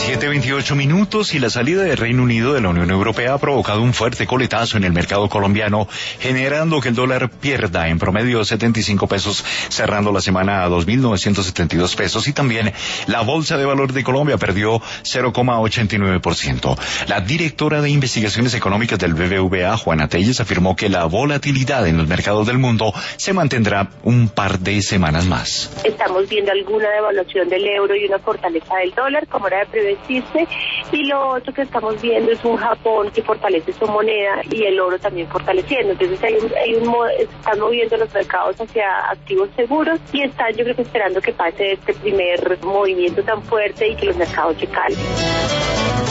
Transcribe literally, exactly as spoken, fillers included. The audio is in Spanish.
siete veintiocho minutos y la salida del Reino Unido de la Unión Europea ha provocado un fuerte coletazo en el mercado colombiano, generando que el dólar pierda en promedio setenta y cinco pesos, cerrando la semana a dos mil novecientos setenta y dos pesos, y también la Bolsa de Valores de Colombia perdió cero coma ochenta y nueve por ciento. La directora de Investigaciones Económicas del B B V A, Juana Telles, afirmó que la volatilidad en los mercados del mundo se mantendrá un par de semanas más. Estamos viendo alguna devaluación del euro y una fortaleza del dólar, como era de preverse, y lo otro que estamos viendo es un Japón que fortalece su moneda y el oro también fortaleciendo. Entonces hay un, hay un están moviendo los mercados hacia activos seguros y están, yo creo que esperando que pase este primer movimiento tan fuerte y que los mercados se calmen.